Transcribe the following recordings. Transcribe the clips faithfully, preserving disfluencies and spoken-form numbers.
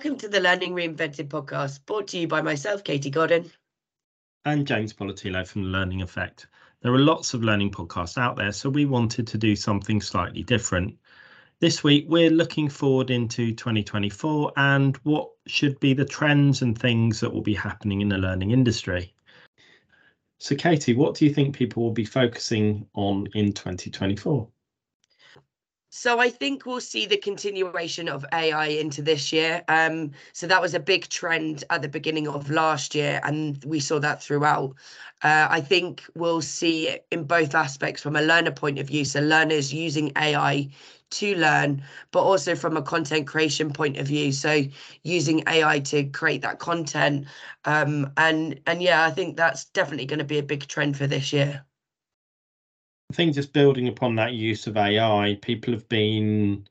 welcome to the Learning Reinvented podcast, brought to you by myself, Katie Godden. And James Politillo from The Learning Effect. There are lots of learning podcasts out there, so we wanted to do something slightly different. This week, we're looking forward into twenty twenty-four and what should be the trends and things that will be happening in the learning industry. So, Katie, what do you think people will be focusing on in twenty twenty-four? So I think we'll see the continuation of A I into this year. Um, so that was a big trend at the beginning of last year, and we saw that throughout. Uh, I think we'll see it in both aspects from a learner point of view. So learners using A I to learn, but also from a content creation point of view. So using A I to create that content. Um, and, and yeah, I think that's definitely going to be a big trend for this year. I think just building upon that use of A I, people have been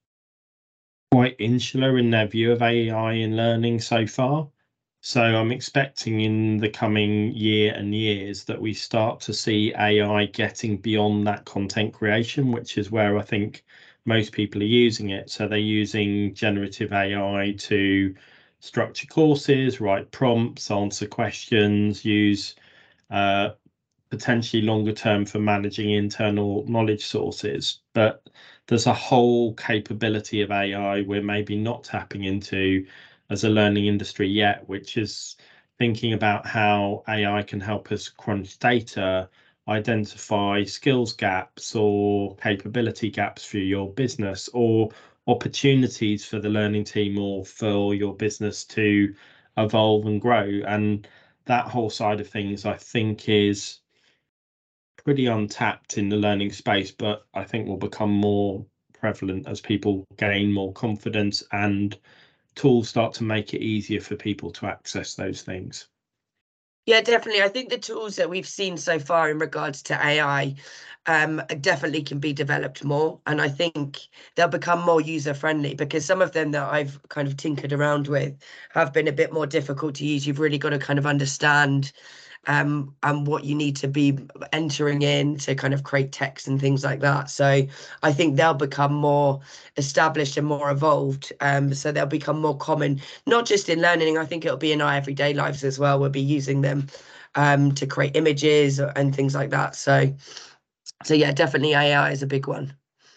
quite insular in their view of A I in learning so far. So I'm expecting in the coming year and years that we start to see A I getting beyond that content creation, which is where I think most people are using it. So they're using generative A I to structure courses, write prompts, answer questions, use uh, potentially longer term for managing internal knowledge sources. But there's a whole capability of A I we're maybe not tapping into as a learning industry yet, which is thinking about how A I can help us crunch data, identify skills gaps or capability gaps for your business, or opportunities for the learning team or for your business to evolve and grow. And that whole side of things, I think, is pretty untapped in the learning space, but I think will become more prevalent as people gain more confidence and tools start to make it easier for people to access those things. Yeah, definitely. I think the tools that we've seen so far in regards to A I um, definitely can be developed more. And I think they'll become more user friendly, because some of them that I've kind of tinkered around with have been a bit more difficult to use. You've really got to kind of understand um, and what you need to be entering in to kind of create text and things like that. So I think they'll become more established and more evolved. Um, so they'll become more common, not just in learning. I think it'll be in our everyday lives as well. We'll be using them um, to create images and things like that. So, so yeah, definitely A I is a big one.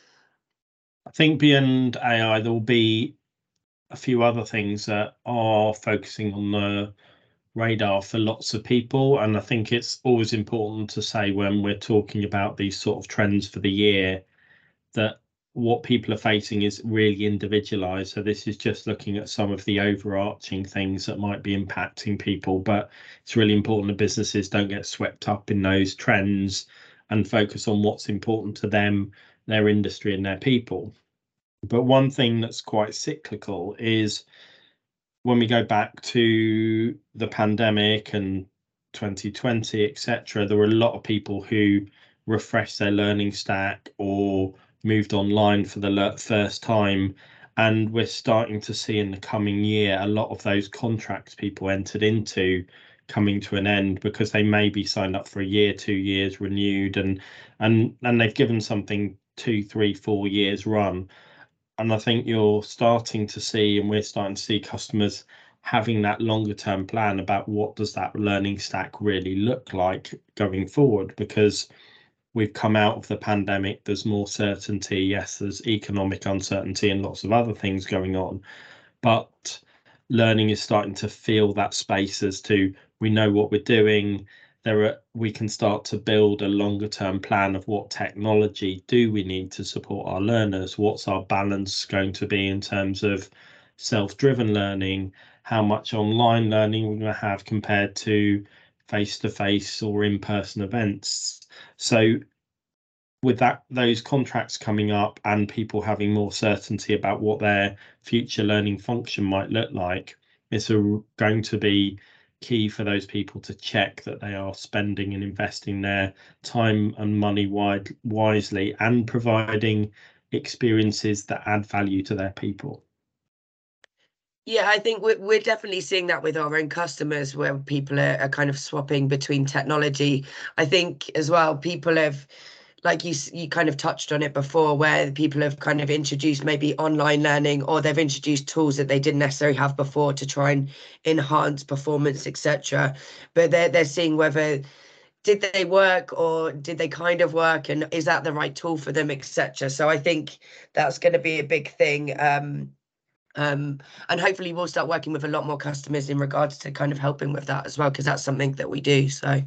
I think beyond A I, there will be a few other things that are focusing on the radar for lots of people. And I think it's always important to say when we're talking about these sort of trends for the year that what people are facing is really individualized. So this is just looking at some of the overarching things that might be impacting people, but it's really important that businesses don't get swept up in those trends and focus on what's important to them, their industry and their people. But one thing that's quite cyclical is when we go back to the pandemic and twenty twenty, et cetera, there were a lot of people who refreshed their learning stack or moved online for the first time. And we're starting to see in the coming year a lot of those contracts people entered into coming to an end because they maybe signed up for a year, two years, renewed, and and and they've given something two, three, four years run. And I think you're starting to see, and we're starting to see customers having that longer term plan about what does that learning stack really look like going forward, because we've come out of the pandemic, there's more certainty. Yes, there's economic uncertainty and lots of other things going on, but learning is starting to feel that space as to we know what we're doing. There are, we can start to build a longer term plan of what technology do we need to support our learners, what's our balance going to be in terms of self-driven learning, how much online learning we're going to have compared to face-to-face or in-person events. So with that, those contracts coming up and people having more certainty about what their future learning function might look like, it's a, going to be key for those people to check that they are spending and investing their time and money wide, wisely and providing experiences that add value to their people. Yeah, I think we're, we're definitely seeing that with our own customers, where people are, are kind of swapping between technology. I think as well, people have like you you kind of touched on it before, where people have kind of introduced maybe online learning, or they've introduced tools that they didn't necessarily have before to try and enhance performance, et cetera. But they're they're seeing whether did they work or did they kind of work, and is that the right tool for them, et cetera. So I think that's going to be a big thing. Um, um, and hopefully we'll start working with a lot more customers in regards to kind of helping with that as well, because that's something that we do. So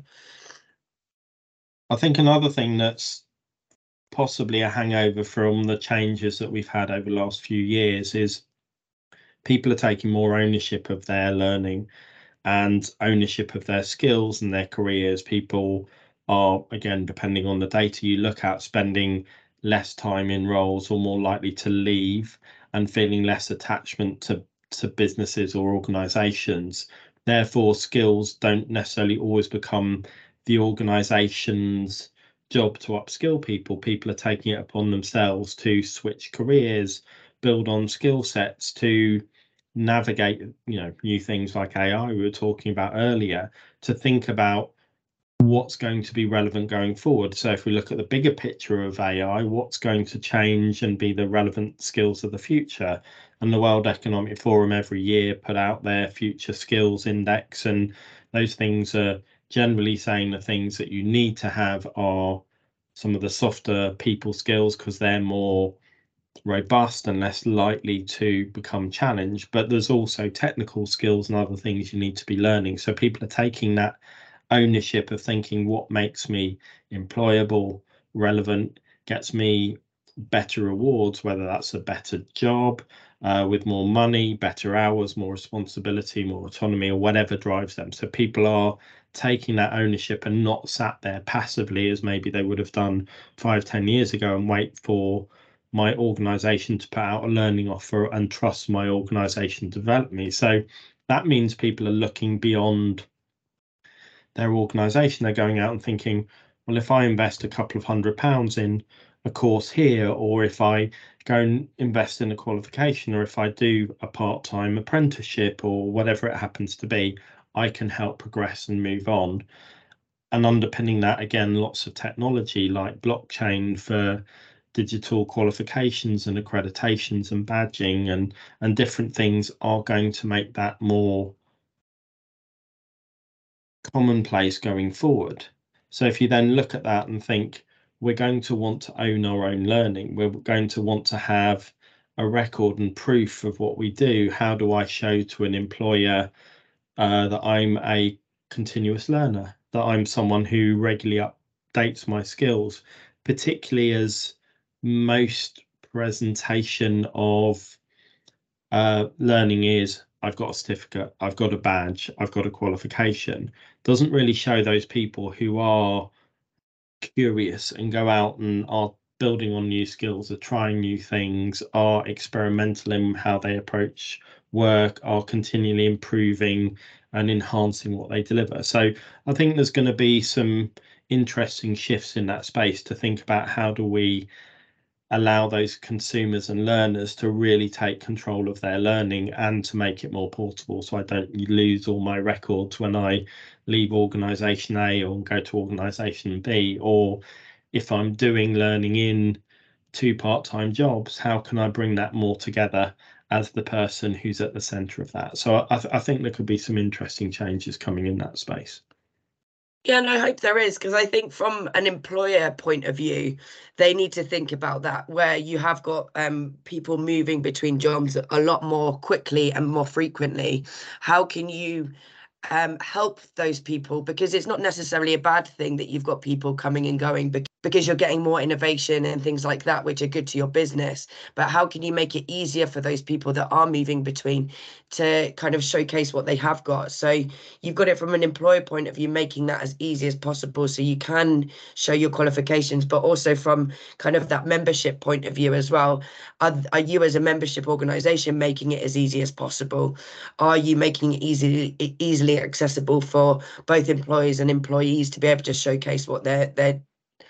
I think another thing that's possibly a hangover from the changes that we've had over the last few years is people are taking more ownership of their learning and ownership of their skills and their careers. People are, again, depending on the data you look at, spending less time in roles or more likely to leave and feeling less attachment to, to businesses or organizations. Therefore, skills don't necessarily always become the organization's job to upskill people. People are taking it upon themselves to switch careers, build on skill sets, to navigate, you know, new things like A I we were talking about earlier, to think about what's going to be relevant going forward. So if we look at the bigger picture of A I, what's going to change and be the relevant skills of the future? And the World Economic Forum every year put out their future skills index, and those things are generally saying the things that you need to have are some of the softer people skills, because they're more robust and less likely to become challenged. But there's also technical skills and other things you need to be learning. So people are taking that ownership of thinking, what makes me employable, relevant, gets me better rewards, whether that's a better job uh, with more money, better hours, more responsibility, more autonomy, or whatever drives them. So people are taking that ownership and not sat there passively as maybe they would have done five, ten years ago and wait for my organization to put out a learning offer and trust my organization to develop me. So that means people are looking beyond their organization. They're going out and thinking, well, if I invest a couple of hundred pounds in a course here, or if I go and invest in a qualification, or if I do a part-time apprenticeship or whatever it happens to be, I can help progress and move on. And underpinning that, again, lots of technology like blockchain for digital qualifications and accreditations and badging and and different things are going to make that more commonplace going forward. So if you then look at that and think, we're going to want to own our own learning, we're going to want to have a record and proof of what we do. How do I show to an employer uh, that I'm a continuous learner, that I'm someone who regularly updates my skills, particularly as most presentation of uh, learning is, I've got a certificate, I've got a badge, I've got a qualification, doesn't really show those people who are curious and go out and are building on new skills, are trying new things, are experimental in how they approach work, are continually improving and enhancing what they deliver. So I think there's going to be some interesting shifts in that space to think about, how do we allow those consumers and learners to really take control of their learning and to make it more portable, so I don't lose all my records when I leave organization A or go to organization B. Or if I'm doing learning in two part-time jobs, how can I bring that more together as the person who's at the center of that? So I, th I think there could be some interesting changes coming in that space. Yeah, and I hope there is, because I think from an employer point of view, they need to think about that, where you have got um, people moving between jobs a lot more quickly and more frequently. How can you um, help those people? Because it's not necessarily a bad thing that you've got people coming and going, because you're getting more innovation and things like that, which are good to your business. But how can you make it easier for those people that are moving between to kind of showcase what they have got? So you've got it from an employer point of view, making that as easy as possible so you can show your qualifications, but also from kind of that membership point of view as well. Are, are you as a membership organization making it as easy as possible? Are you making it easily easily accessible for both employees and employees to be able to showcase what they're they're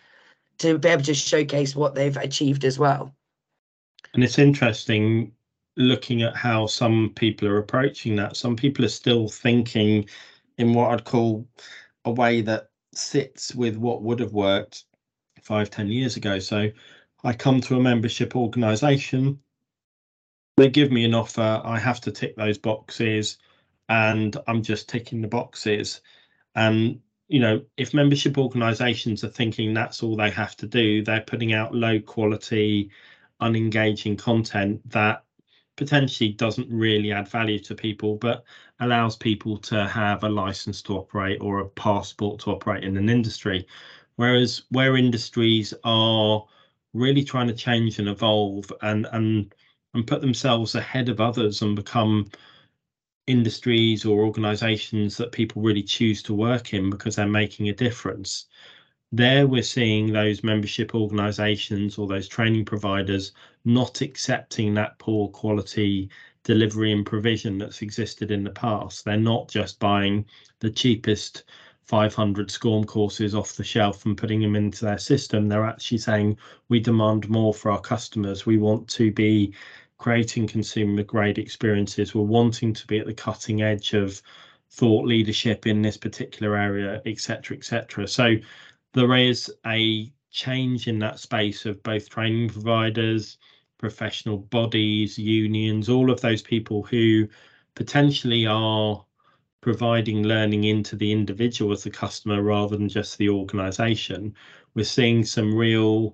to be able to showcase what they've achieved as well? And it's interesting looking at how some people are approaching that. Some people are still thinking in what I'd call a way that sits with what would have worked five, ten years ago. So I come to a membership organisation, they give me an offer, I have to tick those boxes, and I'm just ticking the boxes. And you know, if membership organisations are thinking that's all they have to do, they're putting out low quality, unengaging content that potentially doesn't really add value to people, but allows people to have a license to operate or a passport to operate in an industry. Whereas where industries are really trying to change and evolve and and and put themselves ahead of others and become industries or organizations that people really choose to work in because they're making a difference, there we're seeing those membership organizations or those training providers not accepting that poor quality delivery and provision that's existed in the past. They're not just buying the cheapest five hundred SCORM courses off the shelf and putting them into their system. They're actually saying, we demand more for our customers. We want to be creating consumer grade experiences. We're wanting to be at the cutting edge of thought leadership in this particular area, et cetera, et cetera. So there is a change in that space of both training providers, professional bodies, unions, all of those people who potentially are providing learning into the individual as a customer rather than just the organization. We're seeing some real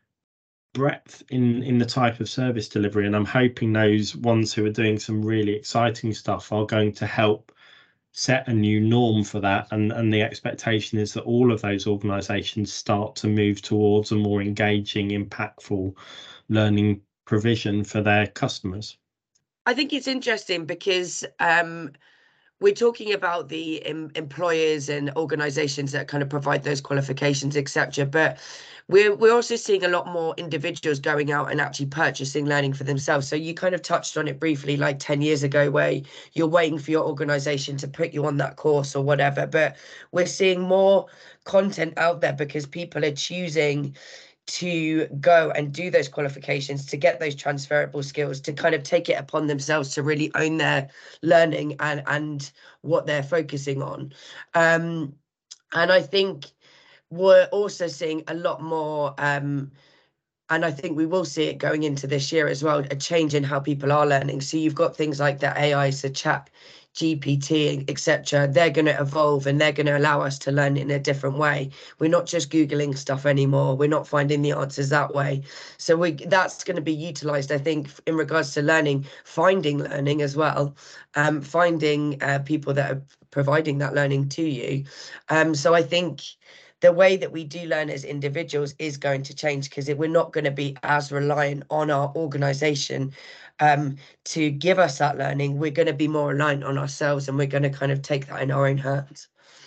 breadth in in the type of service delivery, and I'm hoping those ones who are doing some really exciting stuff are going to help set a new norm for that, and and the expectation is that all of those organizations start to move towards a more engaging, impactful learning provision for their customers. I think it's interesting because um we're talking about the em employers and organizations that kind of provide those qualifications, et cetera. But we're we're also seeing a lot more individuals going out and actually purchasing learning for themselves. So you kind of touched on it briefly, like ten years ago, where you're waiting for your organization to put you on that course or whatever. But we're seeing more content out there because people are choosing to go and do those qualifications, to get those transferable skills, to kind of take it upon themselves to really own their learning and and what they're focusing on. Um, and I think we're also seeing a lot more, um, and I think we will see it going into this year as well, a change in how people are learning. So you've got things like the A I, so Chat G P T, et cetera. They're going to evolve and they're going to allow us to learn in a different way. We're not just Googling stuff anymore. We're not finding the answers that way. So we that's going to be utilized, I think, in regards to learning, finding learning as well, um, finding uh, people that are providing that learning to you. Um, so I think the way that we do learn as individuals is going to change because we're not going to be as reliant on our organization um, to give us that learning. We're going to be more reliant on ourselves, and we're going to kind of take that in our own hands.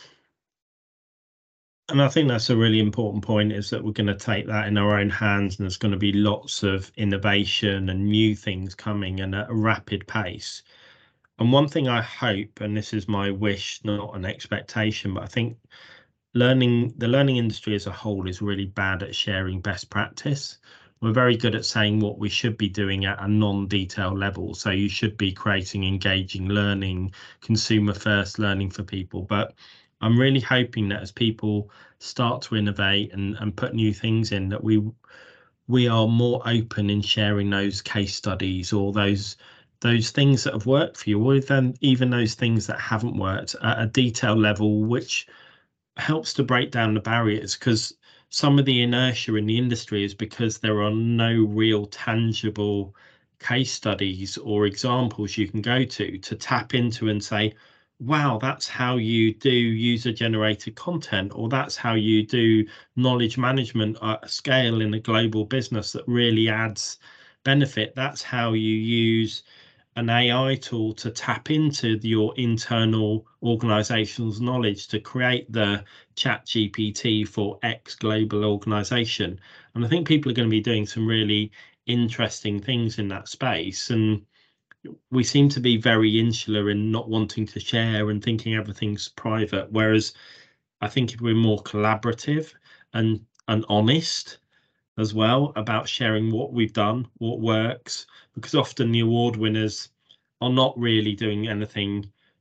And I think that's a really important point, is that we're going to take that in our own hands, and there's going to be lots of innovation and new things coming and at a rapid pace. And one thing I hope, and this is my wish, not an expectation, but I think learning the learning industry as a whole is really bad at sharing best practice. We're very good at saying what we should be doing at a non-detail level. So you should be creating engaging learning, consumer first learning for people. But I'm really hoping that as people start to innovate and, and put new things in, that we we are more open in sharing those case studies or those those things that have worked for you, or even even those things that haven't worked at a detail level, which helps to break down the barriers. Because some of the inertia in the industry is because there are no real tangible case studies or examples you can go to to tap into and say, wow, that's how you do user generated content, or that's how you do knowledge management at scale in a global business that really adds benefit. That's how you use an A I tool to tap into your internal organization's knowledge to create the Chat G P T for X global organization. And I think people are going to be doing some really interesting things in that space. And we seem to be very insular in not wanting to share and thinking everything's private. Whereas I think if we're more collaborative and, and honest as well about sharing what we've done, what works, because often the award winners are not really doing anything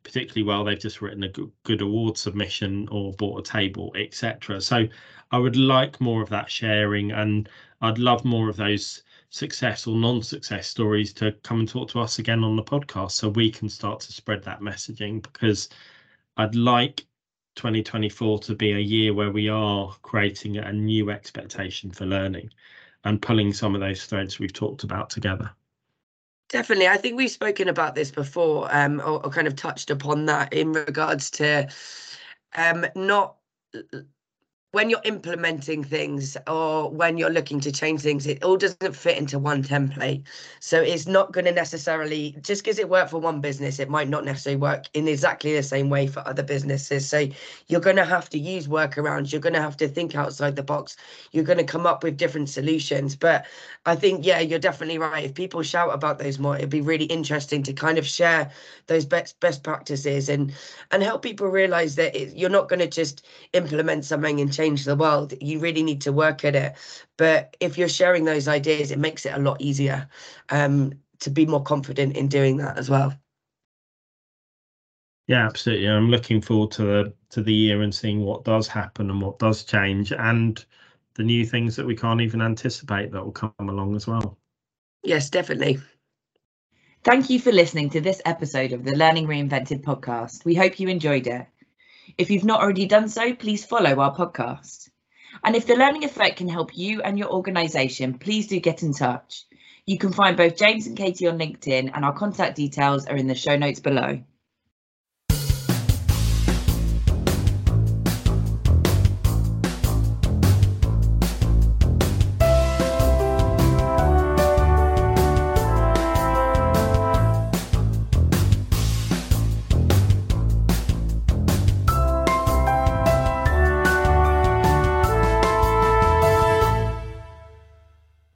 particularly well. They've just written a good, good award submission or bought a table, et cetera. So I would like more of that sharing, and I'd love more of those success or non-success stories to come and talk to us again on the podcast, so we can start to spread that messaging, because I'd like twenty twenty-four to be a year where we are creating a new expectation for learning and pulling some of those threads we've talked about together. Definitely. I think we've spoken about this before, um, or, or kind of touched upon that in regards to um, not when you're implementing things or when you're looking to change things, it all doesn't fit into one template. So it's not going to necessarily, just because it worked for one business, it might not necessarily work in exactly the same way for other businesses. So you're going to have to use workarounds. You're going to have to think outside the box. You're going to come up with different solutions. But I think, yeah, you're definitely right. If people shout about those more, it'd be really interesting to kind of share those best best practices and and help people realize that it, you're not going to just implement something and change the world. You really need to work at it. But if you're sharing those ideas, it makes it a lot easier um, to be more confident in doing that as well. Yeah, absolutely. I'm looking forward to the to the year and seeing what does happen and what does change, and the new things that we can't even anticipate that will come along as well. Yes, definitely. Thank you for listening to this episode of the Learning Reinvented podcast. We hope you enjoyed it. If you've not already done so, please follow our podcast. And if the Learning Effect can help you and your organisation, please do get in touch. You can find both James and Katie on LinkedIn, and our contact details are in the show notes below.